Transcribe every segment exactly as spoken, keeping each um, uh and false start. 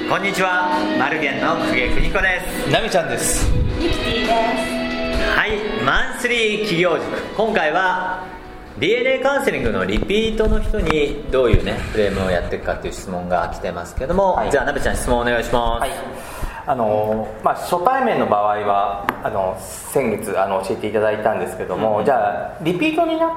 こんにちは、マルゲンの久家邦子です。 なみちゃんです。 ゆきてぃです。 はい、マンスリー企業塾、今回は ディーエヌエー カウンセリングのリピートの人にどういうねフレームをやっていくかっていう質問が来てますけども、はい、じゃあなべちゃん質問お願いします。 はい、あのまあ、初対面の場合はあの先月あの教えていただいたんですけども、うん、じゃあリピートになった、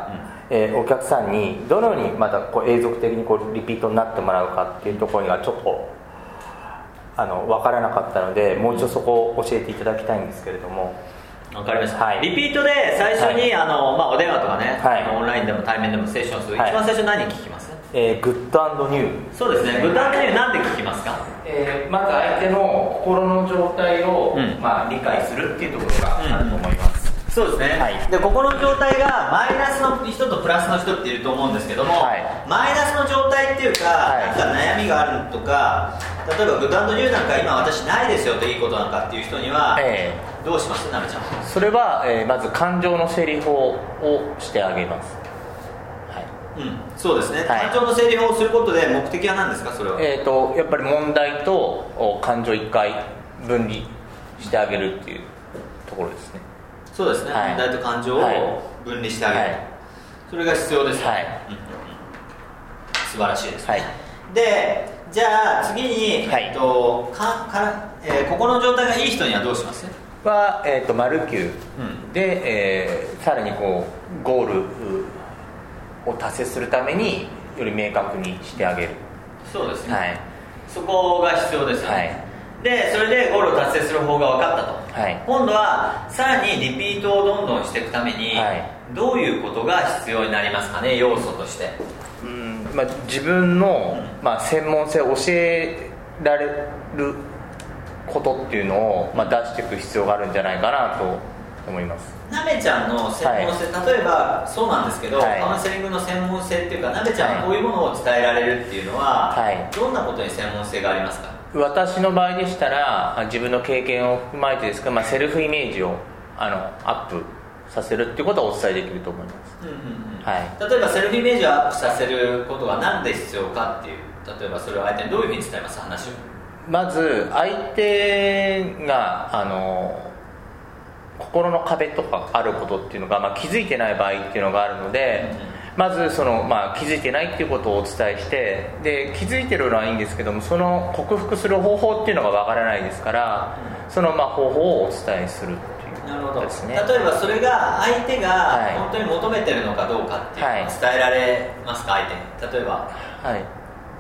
うんえー、お客さんにどのようにまたこう永続的にこうリピートになってもらうかっていうところがちょっとあの分からなかったので、もう一度そこを教えていただきたいんですけれども。 わかりました、はい、リピートで最初に、はい、あのまあ、お電話とかね、はい、オンラインでも対面でもセッションする、はい、一番最初何聞きます？ えー、グッド&ニュー。 そうですね、グッド&ニューなんで聞きますか？ えー、まず相手の心の状態を、うんまあ、理解するっていうところがあると思います、 うん、そうですね、はい、で心の状態がマイナスの人とプラスの人っていると思うんですけども、はい、マイナスの状態っていうか、はい、なんか悩みがあるとか、例えばグッド&ニューなんか今私ないですよといいことなんかっていう人には、えー、どうします？なめちゃん。 それは、えー、まず感情の整理法をしてあげます。 うん、そうですね、はい、感情の整理法をすることで目的は何ですか？それは、 えー、とやっぱり問題と感情を一回分離してあげるっていうところですね。 そうですね、はい、問題と感情を分離してあげる、はい、それが必要ですね、はいうんうん、素晴らしいですね、はい、でじゃあ次に、はいえっとかかえー、心の状態がいい人にはどうします？ は、えー、と丸きゅう、うん、で、えー、さらにこうゴールを達成するためにより明確にしてあげる。 そうですね、はい、そこが必要ですよね、はい、でそれでゴールを達成する方が分かったと、はい、今度はさらにリピートをどんどんしていくために、はい、どういうことが必要になりますかね、要素として。 うん、まあ、自分の、うんまあ、専門性を教えられることっていうのを、まあ、出していく必要があるんじゃないかなと思います。 なべちゃんの専門性、はい、例えばそうなんですけど、はい、カウンセリングの専門性っていうか、なべちゃんがこういうものを伝えられるっていうのは、はい、どんなことに専門性がありますか？ 私の場合でしたら自分の経験を踏まえてですが、まあ、セルフイメージをあのアップさせるっていうことをお伝えできると思います、うんうんうんはい、例えばセルフイメージをアップさせることが何で必要かっていう、例えばそれを相手にどういうふうに伝えます？話をまず相手があの心の壁とかあることっていうのが、まあ、気づいてない場合っていうのがあるので、うん、まずその、まあ、気づいてないっていうことをお伝えして、で気づいてるのはいいんですけども、その克服する方法っていうのがわからないですから、うん、そのまあ方法をお伝えするっていうことですね。 なるほど。例えばそれが相手が本当に求めてるのかどうかっていうのを伝えられますか、相手に。例えば、はい、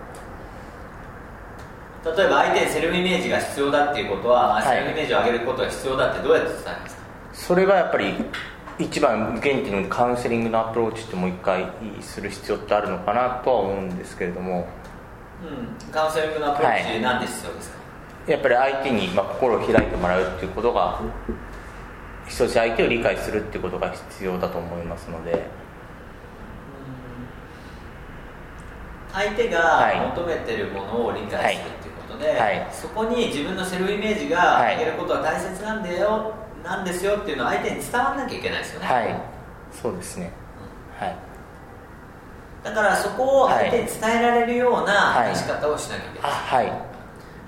例えば相手にセルフイメージが必要だっていうことは、はい、セルフイメージを上げることが必要だってどうやって伝えますか？ それがやっぱり一番原点のカウンセリングのアプローチってもう一回する必要ってあるのかなとは思うんですけれども、 うん、カウンセリングのアプローチ何で必要ですか？ はい、やっぱり相手に、まあ、心を開いてもらうっていうことが必要し、相手を理解するっていうことが必要だと思いますので、 相手が求めてるものを理解するっていうことで、はいはい、そこに自分のセルフイメージが上げることは大切なんだよ、なんですよっていうのは相手に伝わらなきゃいけないですよね。 はい、そうですね、うん、はい、 だからそこを相手に伝えられるような話し方をしなきゃいけない、はいはい、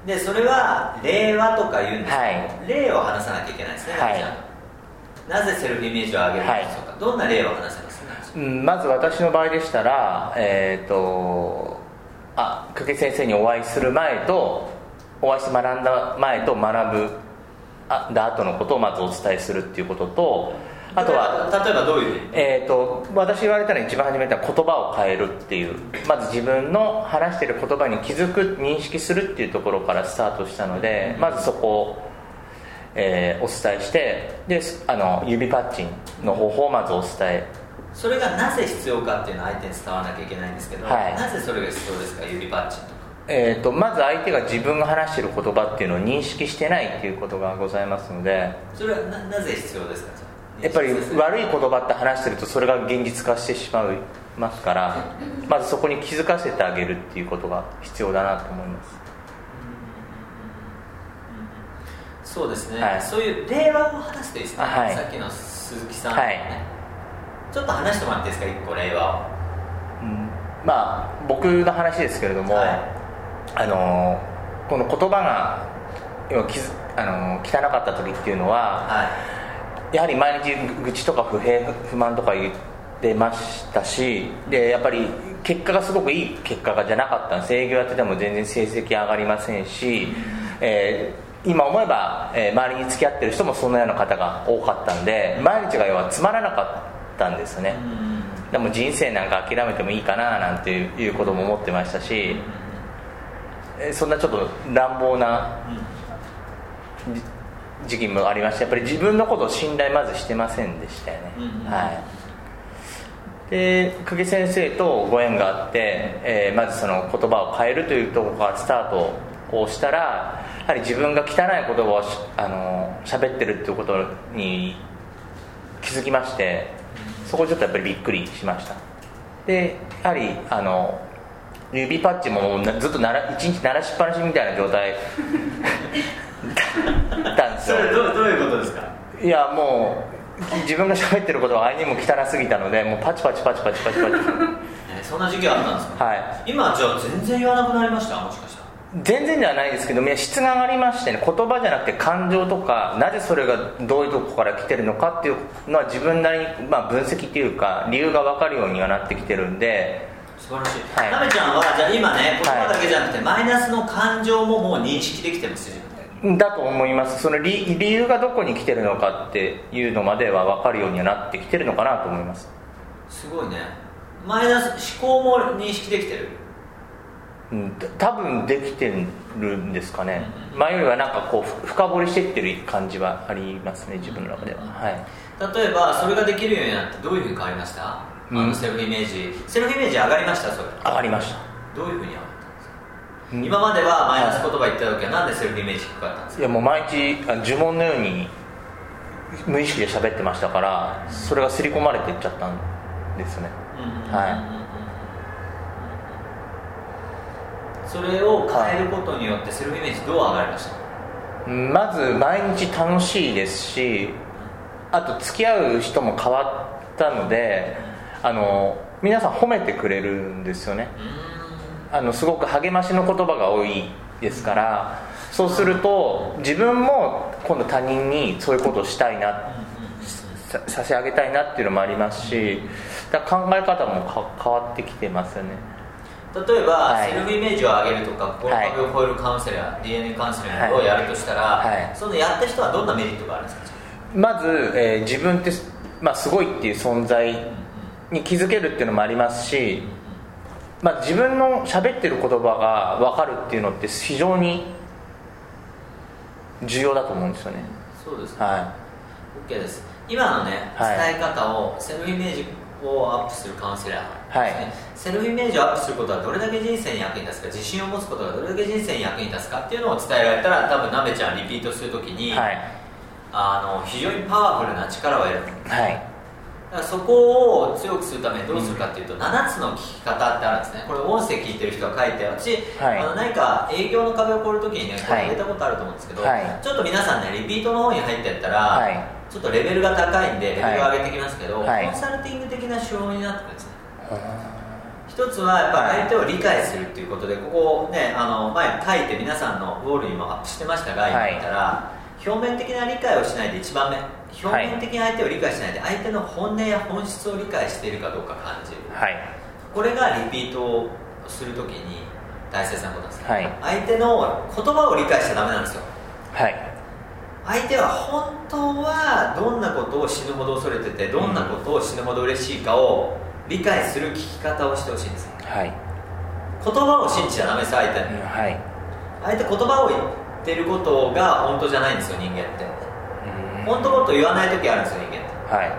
でそれは例話とか言うんですけど、はい、例を話さなきゃいけないですね、はい、なぜセルフイメージを上げるんでしょうか、はい、どんな例を話せますか？ うん、まず私の場合でしたら、えーとあ久家先生にお会いする前とお会いして学んだ前と学ぶあだ後のことをまずお伝えするっていうことと、あとは例えばどういう、 えーと私言われたのは一番初めては言葉を変えるっていう、まず自分の話してる言葉に気づく、認識するっていうところからスタートしたので、まずそこを、えー、お伝えして、であの指パッチンの方法をまずお伝え、 それがなぜ必要かっていうのは相手に伝わらなきゃいけないんですけど、はい、なぜそれが必要ですか？指パッチンとか、 えーとまず相手が自分が話している言葉っていうのを認識してないっていうことがございますので、 それは な, なぜ必要ですか？ やっぱり悪い言葉って話してるとそれが現実化してしまいますから、まずそこに気づかせてあげるっていうことが必要だなと思います。 そうですね、はい、そういう例話を話すといいですね、はい、さっきの鈴木さん、ね、はい、ちょっと話してもらっていいですか、一個例話を。うん、 まあ僕の話ですけれども、はい、あのこの言葉が要はきずあの汚かった時っていうのは、はい、やはり毎日愚痴とか不平不満とか言ってましたし、でやっぱり結果がすごくいい結果がじゃなかったんです。営業やってても全然成績上がりませんし、えー、今思えば、えー、周りに付き合ってる人もそんなような方が多かったんで、毎日が要はつまらなかったんですね。でも人生なんか諦めてもいいかななんていうことも思ってましたし、そんなちょっと乱暴な時期もありまして、やっぱり自分のことを信頼まずしてませんでしたよね、うんうん、はい。で久喜先生とご縁があって、えー、まずその言葉を変えるというところからスタートをしたら、やはり自分が汚い言葉をあの喋ってるっていうことに気づきまして、そこちょっとやっぱりびっくりしました。でやはりあの指パッチもずっとならいちにち鳴らしっぱなしみたいな状態だったんですよ。 それ ど, どういうことですか？ いやもう自分が喋ってることはあいにも汚すぎたので、もうパチパチパチパチパチパチえそんな時期あったんですか？ はい。 今じゃあ全然言わなくなりました？もしかしたら全然ではないですけど、質が上がりましてね、言葉じゃなくて感情とか、なぜそれがどういうとこから来てるのかっていうのは自分なりに、まあ、分析っていうか理由が分かるようにはなってきてるんで。 素晴らしい。はい、なめちゃんはじゃあ今ね、言葉だけじゃなくて、はい、マイナスの感情ももう認識できてますよ。 だと思います。その 理, 理由がどこに来てるのかっていうのまでは分かるようにはなってきてるのかなと思います。 すごいね。マイナス思考も認識できてる？ うん、多分できてるんですかね、うんうん、前よりはなんかこう深掘りしていってる感じはありますね、自分の中では、はい、 例えばそれができるようになってどういうふうに変わりました？うん、あのセルフイメージセルフイメージ上がりました？それ上がりました。 どういうふうに上がったんですか？うん、今まではマイナス言葉言った時はなんでセルフイメージ低かったんですか？ いやもう毎日呪文のように無意識で喋ってましたから、それが刷り込まれていっちゃったんですね、うん、はい。 それを変えることによってセルフイメージどう上がりました？ まず毎日楽しいですし、あと付き合う人も変わったので、あの皆さん褒めてくれるんですよね。あのすごく励ましの言葉が多いですから、そうすると自分も今度他人にそういうことをしたいな、さ差し上げたいなっていうのもありますし、だから考え方もか変わってきてますよね。 例えば、はい、セルフイメージを上げるとか心壁を超えるカウンセラー、はい、ディーエヌエー カウンセラーをやるとしたら、はい、そのやった人はどんなメリットがあるんですか？ まず、えー、自分って、まあ、すごいっていう存在に気づけるっていうのもありますし、まあ、自分の喋ってる言葉が分かるっていうのって非常に重要だと思うんですよね。 そうですね、はい、OK です。今のね、伝え方を、セルフイメージをアップするカウンセラー、はい、セルフイメージをアップすることはどれだけ人生に役に立つか、自信を持つことがどれだけ人生に役に立つかっていうのを伝えられたら、多分なべちゃんリピートするときに、はい、あの非常にパワフルな力を得る、はい、だからそこを強くするためにどうするかっていうと、うん、ななつの聞き方ってあるんですね。これ音声聞いてる人が書いて、私、はい、あの何か営業の壁を越えるときにね、これ入れたことあると思うんですけど、はい、ちょっと皆さんねリピートの方に入っていったら、はい、ちょっとレベルが高いんでレベルを上げてきますけど、はい、コンサルティング的な手法になってくるんですね。一つはやっぱ相手を理解するっていうことで、ここね、あの前書いて皆さんのウォールにもアップしてましたが、今言ったら、表面的な理解をしないで、いちばんめ、表面的に相手を理解しないで、相手の本音や本質を理解しているかどうか感じる、はい、これがリピートをするときに大切なことなんです、はい、相手の言葉を理解しちゃダメなんですよ、はい、相手は本当はどんなことを死ぬほど恐れてて、どんなことを死ぬほど嬉しいかを理解する聞き方をしてほしいんです、はい、言葉を信じちゃダメです、相手に、うん、はい、相手言葉を言ってることが本当じゃないんですよ、人間って。本当のこと言わない時あるんですよ、人間って、はい、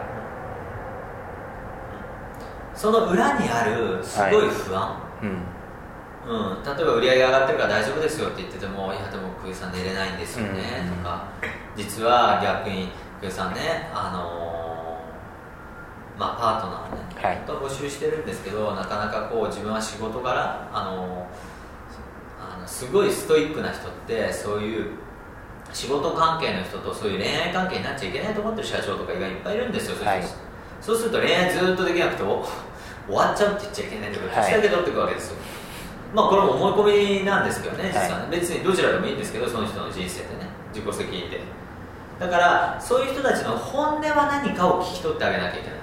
その裏にあるすごい不安、はいうんうん、例えば売り上げ上がってるから大丈夫ですよって言ってても、いやでも久井さん寝れないんですよね、うん、とか、実は逆に久井さんね、あのーまあ、パートナーをね、はい、本当は募集してるんですけど、なかなかこう自分は仕事柄、あのー、あのすごいストイックな人ってそういう仕事関係の人とそういう恋愛関係になっちゃいけないと思ってる社長とかがいっぱいいるんですよ、はい、そうすると恋愛ずっとできなくて終わっちゃうって言っちゃいけないとか、口だけ取っていくわけですよ。 まあこれも思い込みなんですけどね、実はね、はい、別にどちらでもいいんですけど、その人の人生でね、自己責任で。だからそういう人たちの本音は何かを聞き取ってあげなきゃいけない、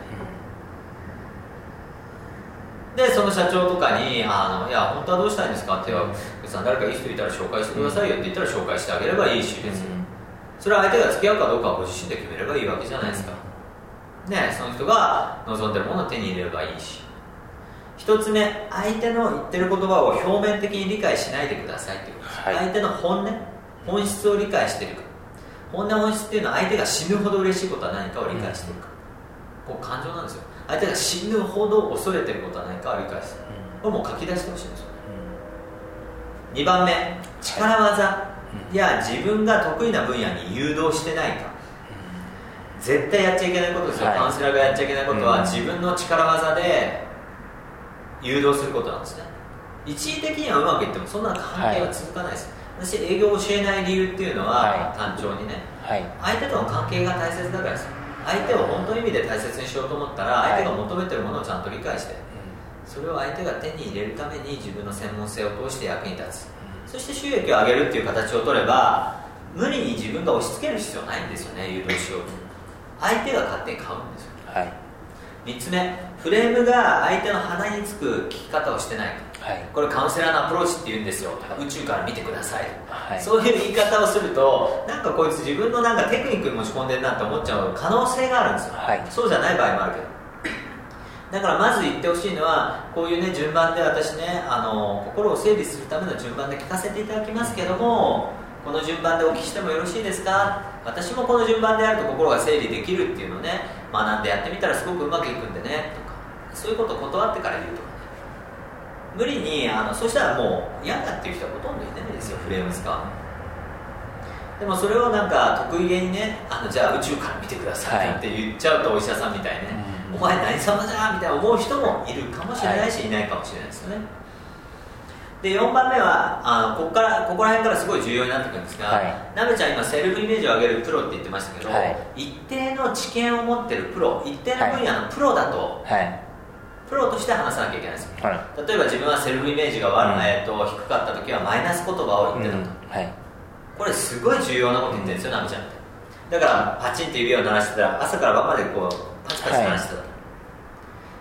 うん、でその社長とかにあのいや本当はどうしたいんですかって言うさん誰かいい人いたら紹介してくださいよって言ったら紹介してあげればいいしですよ、うん、それは相手が付き合うかどうかはご自身で決めればいいわけじゃないですか、うん、ね、その人が望んでるものを手に入れればいいし。一つ目、相手の言ってる言葉を表面的に理解しないでくださいっていうことです、はい、相手の本音、本質を理解しているか。本音本質っていうのは相手が死ぬほど嬉しいことは何かを理解しているか、うん、こう感情なんですよ。相手が死ぬほど恐れていることは何かを理解している、うん、これもう書き出してほしいんですよ、うん、にばんめ、力技や自分が得意な分野に誘導してないか、うん、絶対やっちゃいけないことですよ、はい、カウンセラーがやっちゃいけないことは、うん、自分の力技で誘導することなんですね。一時的にはうまくいってもそんな関係は続かないです、はい、私営業を教えない理由っていうのは、はい、単調にね、はい、相手との関係が大切だからです。相手を本当の意味で大切にしようと思ったら、相手が求めてるものをちゃんと理解して、はい、それを相手が手に入れるために自分の専門性を通して役に立つ、そして収益を上げるっていう形を取れば無理に自分が押し付ける必要ないんですよね。誘導しようと相手が勝手に買うんですよ、はい、みっつめ、フレームが相手の鼻につく聞き方をしてないか、はい、これカウンセラーのアプローチって言うんですよとか、宇宙から見てください、はい、そういう言い方をするとなんかこいつ自分のなんかテクニックに持ち込んでるなって思っちゃう可能性があるんですよ、はい、そうじゃない場合もあるけど、だからまず言ってほしいのはこういうね順番で私ねあの心を整理するための順番で聞かせていただきますけども、この順番でお聞きしてもよろしいですか。私もこの順番であると心が整理できるっていうのをね学んでやってみたらすごくうまくいくんでねとか、そういうことを断ってから言うとかね、無理にあのそしたらもう嫌だっていう人はほとんどいないんですよ、フレーム使うの。でもそれをなんか得意げにねあのじゃあ宇宙から見てくださいって言っちゃうと、お医者さんみたいにね、はい、お前何様じゃみたいな思う人もいるかもしれないし、はい、いないかもしれないですよね。でよんばんめはあのここからここら辺からすごい重要になってくるんですが、はい、なべちゃん今セルフイメージを上げるプロって言ってましたけど、はい、一定の知見を持ってるプロ、一定の分野のプロだと、はい、プロとして話さなきゃいけないですよ、はい、例えば自分はセルフイメージが悪、うんえー、と低かった時はマイナス言葉を言ってたと、うんはい、これすごい重要なこと言ってるんですよ、なべちゃんって。だからパチンって指を鳴らしてたら朝から晩までこうパチパチ鳴らしてたと、はい、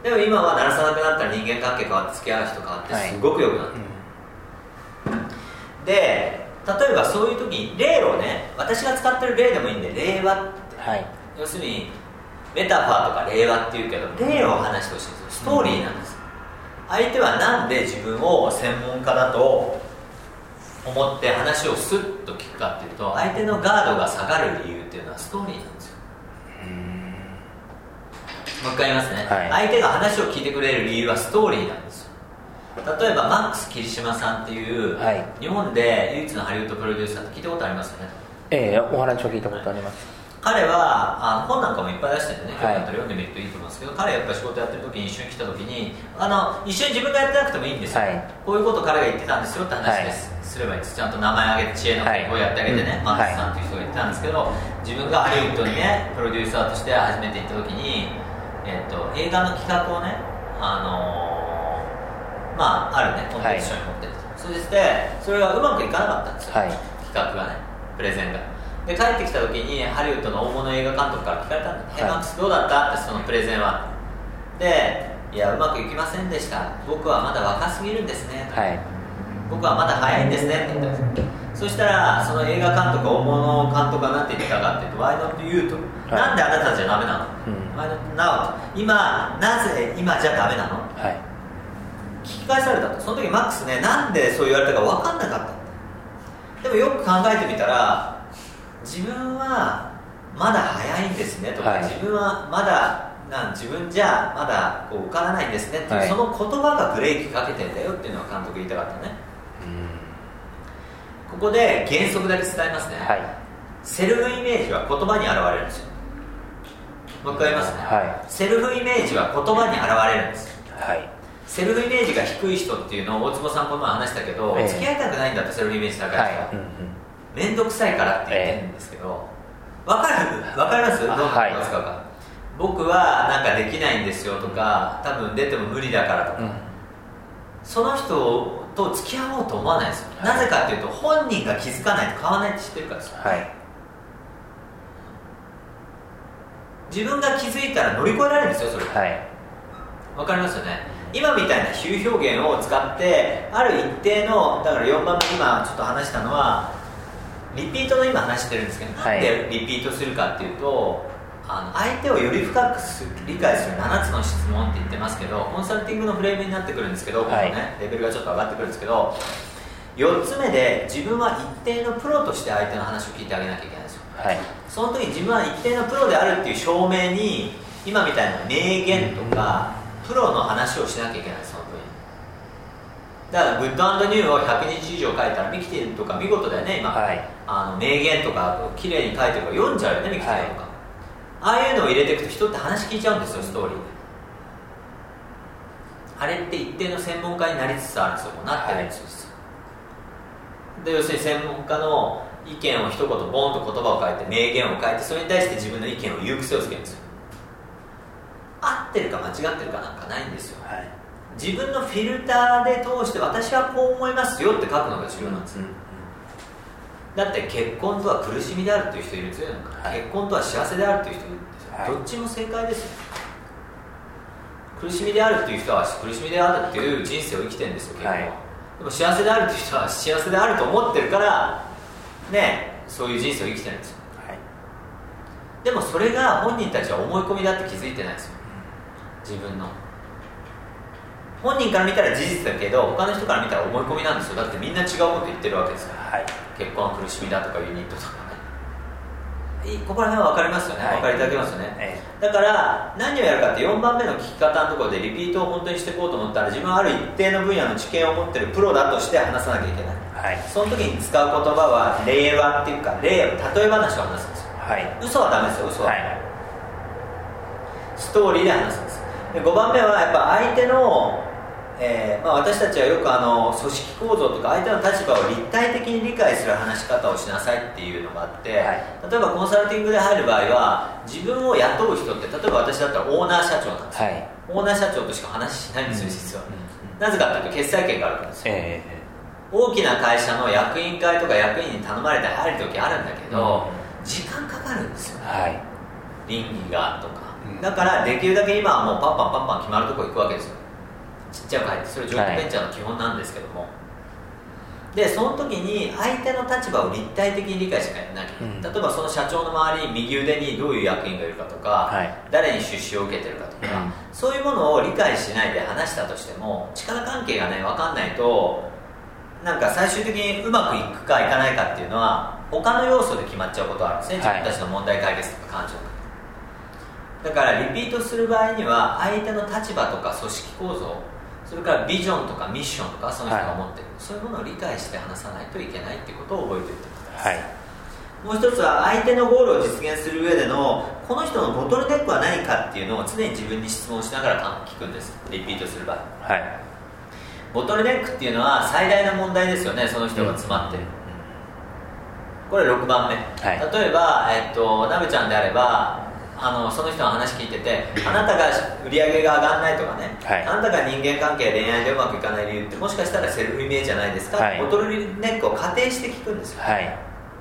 でも今は鳴らさなくなったら人間関係変わって付き合う人変わってすごく良くなってる、はいで、例えばそういう時に例をね、私が使ってる例でもいいんで例話って、はい、要するにメタファーとか例話っていうけど例を話してほしいんですよ。ストーリーなんです、うん、相手はなんで自分を専門家だと思って話をスッと聞くかっていうと、相手のガードが下がる理由っていうのはストーリーなんですよ。うーんもう一回言いますね、はい、相手が話を聞いてくれる理由はストーリーなんですよ。例えばマックス桐島さんっていう、はい、日本で唯一のハリウッドプロデューサーって聞いたことありますよね。 ええお話を聞いたことあります、 はい、彼はあの本なんかもいっぱい出してるんでね、はい、読んでみるといいと思いますけど、彼やっぱり仕事やってる時に一緒に来た時にあの一緒に自分がやってなくてもいいんですよ、はい、こういうこと彼が言ってたんですよって話です、はい、すればいいです。ちゃんと名前挙げて知恵のをやってあげてね、はい、マックスさんっていう人が言ってたんですけど、自分がハリウッドにねプロデューサーとして初めて行った時に、えー、と映画の企画をねあのーまあ、あるねコンペティションに持ってる、はい、そしてそれがうまくいかなかったんですよ、はい、企画がねプレゼンがで帰ってきた時にハリウッドの大物映画監督から聞かれたんだ、はい、マックスどうだったってそのプレゼンはで、いやうまくいきませんでした、僕はまだ若すぎるんですね、はい、僕はまだ早いんですねって言ったんです。そしたらその映画監督大物監督が何て言ったかっていうと Why not you と、はい、なんであなたじゃダメなの、うん、Why not now と、今なぜ今じゃダメなの、はい、聞き返されたと。その時マックスねなんでそう言われたか分かんなかった。でもよく考えてみたら自分はまだ早いんですねとか、はい、自分はまだなん自分じゃまだこう受からないんですねっていう、はい、その言葉がブレーキかけてんだよっていうのは監督言いたかったね。うんここで原則だけ伝えますね、はい、セルフイメージは言葉に現れるんですよ。もう一回言いますね、はい、セルフイメージは言葉に現れるんです、はい、セルフイメージが低い人っていうのを大坪さんこの前話したけど、えー、付き合いたくないんだってセルフイメージ高い人は、はいうんうん、面倒くさいからって言ってるんですけど、分かる分かります？どう思いますか、はい、僕はなんかできないんですよとか多分出ても無理だからとか、うん、その人とと付き合おうと思わないですよ、はい、なぜかっていうと本人が気づかないと買わないって知ってるからですよ、はい、自分が気づいたら乗り越えられるんですよそれ、はい、わかりますよね。今みたいな比喩表現を使ってある一定のだからよんばんめ今ちょっと話したのはリピートの今話してるんですけど、はい、なんでリピートするかっていうとあの相手をより深くする理解するななつの質問って言ってますけどコンサルティングのフレームになってくるんですけど、はい、このね、レベルがちょっと上がってくるんですけどよっつめで自分は一定のプロとして相手の話を聞いてあげなきゃいけないんですよ、はい、その時に自分は一定のプロであるっていう証明に今みたいな名言とか、うん、プロの話をしなきゃいけないその分だからグッド&ニューをひゃくにち以上書いたらミキティとか見事だよね今、はい、あの名言とか綺麗に書いてるから読んじゃうよねミキティとか、はいああいうのを入れていくと人って話聞いちゃうんですよストーリーであれって一定の専門家になりつつあるんですよなってるんですよ、はい、で要するに専門家の意見を一言ボンと言葉を書いて名言を書いてそれに対して自分の意見を言う癖をつけるんですよ合ってるか間違ってるかなんかないんですよ、はい、自分のフィルターで通して私はこう思いますよって書くのが重要なんですよ、うんだって結婚とは苦しみであるという人いるんですよ、はい、結婚とは幸せであるという人いるんですよ、はい、どっちも正解ですよ苦しみであるという人は苦しみであるっていう人生を生きてるんですよ結婚は、はい、でも幸せであるという人は幸せであると思ってるからねそういう人生を生きてるんですよ、はい、でもそれが本人たちは思い込みだって気づいてないんですよ自分の本人から見たら事実だけど他の人から見たら思い込みなんですよだってみんな違うこと言ってるわけですから、はい、結婚は苦しみだとかユニットとかねここら辺は分かりますよね、はい、分かりいただけますよね、はい、だから何をやるかってよんばんめの聞き方のところでリピートを本当にしていこうと思ったら自分はある一定の分野の知見を持ってるプロだとして話さなきゃいけない、はい、その時に使う言葉は例話っていうか例例え話を話すんですよ、はい、嘘はダメですよ嘘は、はい、ストーリーで話すんですでごばんめはやっぱ相手のえーまあ、私たちはよくあの組織構造とか相手の立場を立体的に理解する話し方をしなさいっていうのがあって、はい、例えばコンサルティングで入る場合は自分を雇う人って例えば私だったらオーナー社長なんですよ、はい、オーナー社長としか話しないんですよ実は、うん、なぜかというと決裁権があるからですよ、えー、大きな会社の役員会とか役員に頼まれて入る時あるんだけど、うん、時間かかるんですよ、はい、倫理がとか、うん、だからできるだけ今はもうパンパンパンパン決まるとこ行くわけですよちっちゃく入ってそれジョイントベンチャーの基本なんですけども、はい、でその時に相手の立場を立体的に理解しなきゃ、うん、例えばその社長の周り右腕にどういう役員がいるかとか、はい、誰に出資を受けてるかとか、うん、そういうものを理解しないで話したとしても力関係がね分かんないとなんか最終的にうまくいくかいかないかっていうのは他の要素で決まっちゃうことがあるんですね、はい、自分たちの問題解決とか感情とかだからリピートする場合には相手の立場とか組織構造それからビジョンとかミッションとかその人が持ってる、はい、そういうものを理解して話さないといけないっていうことを覚えておいてください、はい、もう一つは相手のゴールを実現する上でのこの人のボトルネックは何かっていうのを常に自分に質問しながら聞くんですリピートする場合、はい、ボトルネックっていうのは最大の問題ですよねその人が詰まってる、うん、これろくばんめ、はい、例えば、えっと、なべちゃんであればあのその人の話聞いててあなたが売り上げが上がらないとかね、はい、あなたが人間関係恋愛でうまくいかない理由ってもしかしたらセルフイメージじゃないですか、はい、ボトルネックを仮定して聞くんですよ、はい、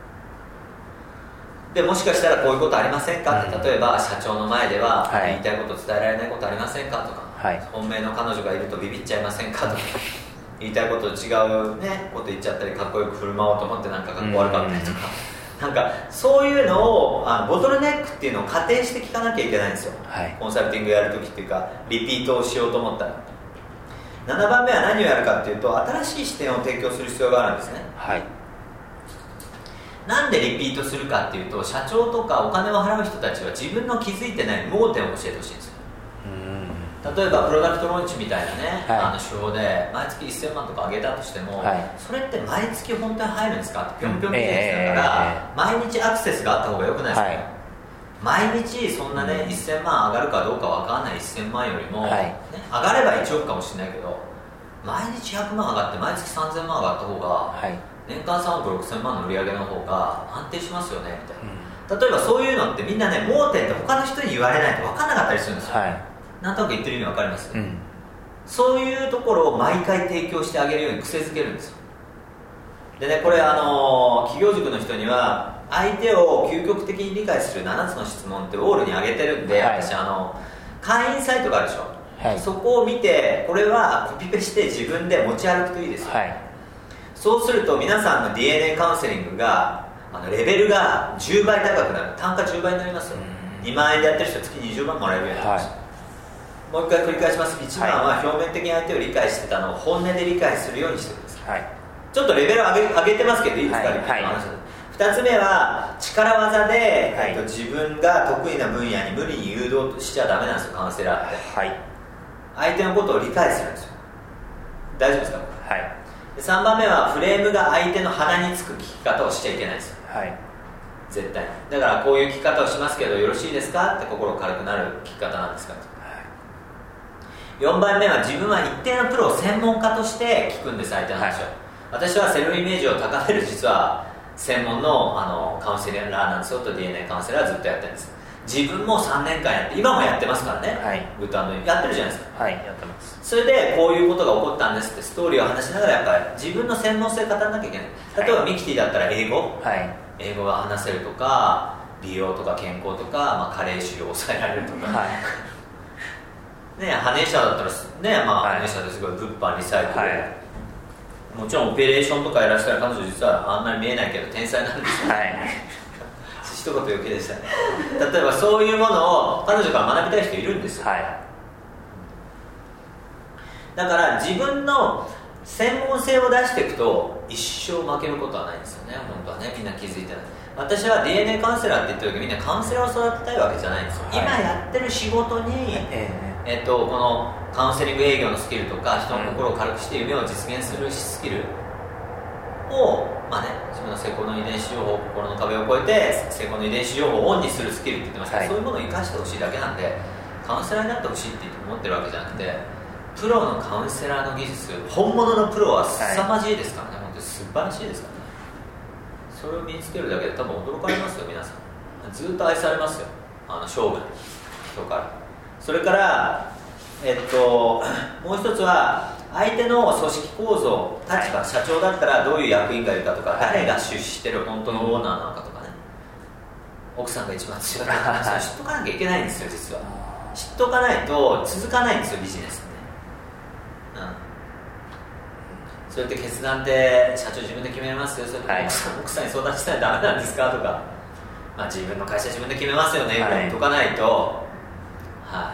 でもしかしたらこういうことありませんかって、うん、例えば社長の前では、はい、言いたいこと伝えられないことありませんかとか、はい、本命の彼女がいるとビビっちゃいませんかとか言いたいことと違う、ね、こと言っちゃったりかっこよく振る舞おうと思ってなんかかっこ悪かったりとか、うん、なんかそういうのをあのボトルネックっていうのを仮定して聞かなきゃいけないんですよ、はい、コンサルティングやるときっていうかリピートをしようと思ったらななばんめは何をやるかっていうと新しい視点を提供する必要があるんですね、はい、なんでリピートするかっていうと社長とかお金を払う人たちは自分の気づいてない盲点を教えてほしいんですよ。例えばプロダクトローンチみたいなね、はい、あの手法で毎月せんまんとか上げたとしても、はい、それって毎月本当に入るんですかってぴょんぴょんビジネスだから、えー、毎日アクセスがあった方がよくないですか、はい、毎日そんなね、うん、せんまん上がるかどうか分からないせんまんよりも、はいね、上がればいちおくかもしれないけど毎日ひゃくまん上がって毎月さんぜんまん上がった方が、はい、年間さんおくろくせんまんの売り上げの方が安定しますよねみたいな、うん、例えばそういうのってみんなね盲点って他の人に言われないと分からなかったりするんですよ、はい、なんとなく言ってる意味分かります、うん、 そういうところを毎回提供してあげるように癖づけるんですよ。でね、これあの企業塾の人には相手を究極的に理解するななつの質問ってオールに上げてるんで、はい、私あの会員サイトがあるでしょ、はい、そこを見てこれはコピペして自分で持ち歩くといいですよ、はい、そうすると皆さんの ディーエヌエー カウンセリングがあのレベルがじゅうばい高くなる、単価じゅうばいになりますよ、にまんえんでやってる人は月にじゅうまんもらえるようになりました、はい、もう一回繰り返します。いちばんは表面的に相手を理解してたのを本音で理解するようにしてください、はい、ちょっとレベル上げ、上げてますけどいいですか、はい、リピートの話、はい、ふたつめは力技で、はい、えっと、自分が得意な分野に無理に誘導しちゃダメなんですよ、カウンセラーって、はい、相手のことを理解するんですよ。大丈夫ですか、はい、でさんばんめはフレームが相手の鼻につく聞き方をしちゃいけないですよ、はい、絶対だからこういう聞き方をしますけどよろしいですかって心軽くなる聞き方なんですかと。よんばんめは自分は一定のプロを専門家として聞くんです、相手の話を、はい、私はセルフイメージを高める実は専門 の, あのカウンセラーなんですよと ディーエヌエー カウンセラーはずっとやってるんです。自分もさんねんかんやって今もやってますからね、はい、グッド&やってるじゃないですか、はい、やってます。それでこういうことが起こったんですってストーリーを話しながらやっぱり自分の専門性を語らなきゃいけない。例えば、はい、ミキティだったら英語、はい、英語が話せるとか美容とか健康とか、まあ、加齢臭を抑えられるとか、はいね、羽根社だったら、ねまあはい、羽根社ですごい物販リサイクル、はい、もちろんオペレーションとかやらせたら彼女実はあんまり見えないけど天才なんですよ、はい一言余計でしたね。例えばそういうものを彼女から学びたい人いるんですよ、はい、だから自分の専門性を出していくと一生負けることはないんですよね、本当はね。みんな気づいてない。私は ディーエヌエー カウンセラーって言ってる時みんなカウンセラーを育てたいわけじゃないんですよ、はい、今やってる仕事に、えーえー、とこのカウンセリング営業のスキルとか人の心を軽くして夢を実現するスキルを、まあね、自分の成功の遺伝子情報、心の壁を越えて成功の遺伝子情報をオンにするスキルって言ってますけど、はい、そういうものを生かしてほしいだけなんでカウンセラーになってほしいって思ってるわけじゃなくて、プロのカウンセラーの技術、本物のプロは凄まじいですからね、はい、本当に素晴らしいですからね。それを身につけるだけで多分驚かれますよ皆さん。ずっと愛されますよ、あの勝負の人から。それからえっともう一つは相手の組織構造、立場、社長だったらどういう役員がいるかとか、誰が出資してる本当のオーナーなのかとかね、奥さんが一番強いかとか知っとかなきゃいけないんですよ実は。知っとかないと続かないんですよビジネスって、うん、そうやって決断って社長自分で決めますよ、それで奥さん、奥さんに相談したらダメなんですかとか、まあ、自分の会社自分で決めますよねぐらい言っとかないと、はい、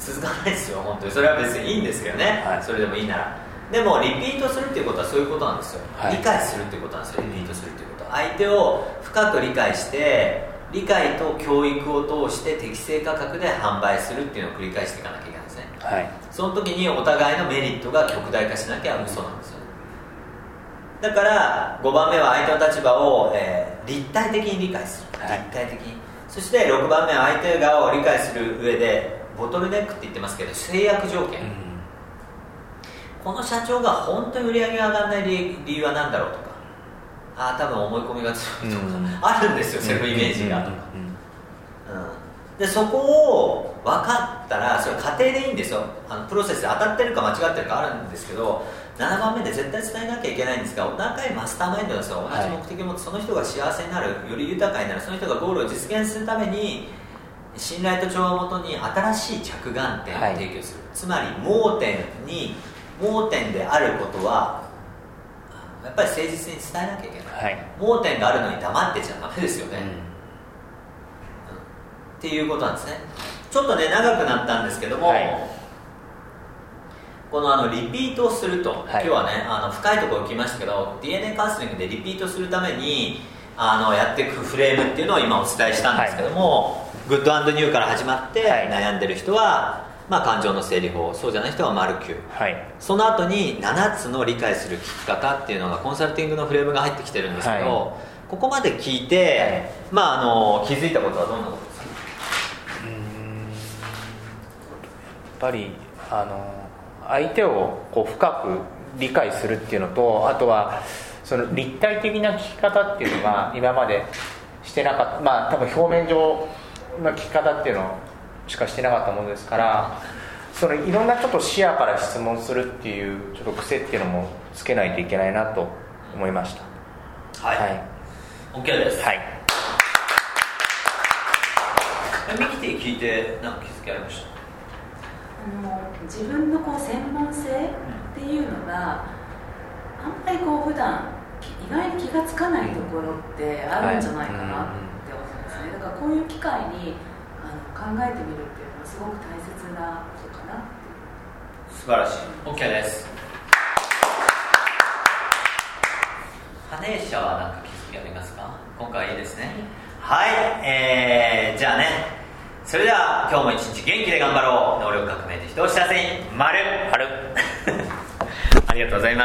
続かないですよ本当に。それは別にいいんですけどね、はい、それでもいいなら。でもリピートするっていうことはそういうことなんですよ、はい、理解するっていうことなんですよ。リピートするっていうことは相手を深く理解して理解と教育を通して適正価格で販売するっていうのを繰り返していかなきゃいけないんですね、はい、その時にお互いのメリットが極大化しなきゃ嘘なんですよ。だからごばんめは相手の立場を、えー、立体的に理解する、はい、立体的に。そしてろくばんめは相手側を理解する上でボトルネックって言ってますけど制約条件、うん、この社長が本当に売り上げが上がらない理由は何だろうとか、ああ多分思い込みが強いとか、うん、あるんですよセルフイメージがとか、うんうんうん、でそこを分かったらそれ過程でいいんですよ。あのプロセスで当たってるか間違ってるかあるんですけど、ななばんめで絶対伝えなきゃいけないんですが、お互いマスターマインドですよ。同じ目的を持ってその人が幸せになる、より豊かになる、その人がゴールを実現するために信頼と調和をもとに新しい着眼点を提供する、はい、つまり盲点に盲点であることはやっぱり誠実に伝えなきゃいけない、はい、盲点があるのに黙ってちゃダメですよね、うんうん、っていうことなんですね。ちょっとね長くなったんですけども、はい、このあのリピートをすると、はい、今日はねあの深いところ来ましたけど ディーエヌエー カウンセリングでリピートするためにあのやっていくフレームっていうのを今お伝えしたんですけども、はい、グッド&ニューから始まって悩んでる人は、まあ、感情の整理法、そうじゃない人は丸きゅう、はい、その後にななつの理解する聞き方っていうのがコンサルティングのフレームが入ってきてるんですけど、はい、ここまで聞いて、はい、まあ、あの気づいたことはどんなことですか？ うーんやっぱりあの相手をこう深く理解するっていうのと、あとはその立体的な聞き方っていうのが今までしてなかった、まあ多分表面上の聞き方っていうのしかしてなかったものですから、 そのいろんなちょっと視野から質問するっていうちょっと癖っていうのもつけないといけないなと思いました。 はい、はい、OK です。 はい。 ミキティ聞いて何か気づきありました？ あの自分のこう専門性っていうのが、うん、あんまりこう普段意外に気がつかないところってあるんじゃないかなって思うんですね。だからこういう機会にあの考えてみるっていうのはすごく大切なことかなって。 素晴らしい。 OK です。羽根社は何か気づきありますか？今回いいですね。はい、えー、じゃあね、それでは今日も一日元気で頑張ろう。能力革命で人を幸せに、丸丸ありがとうございます。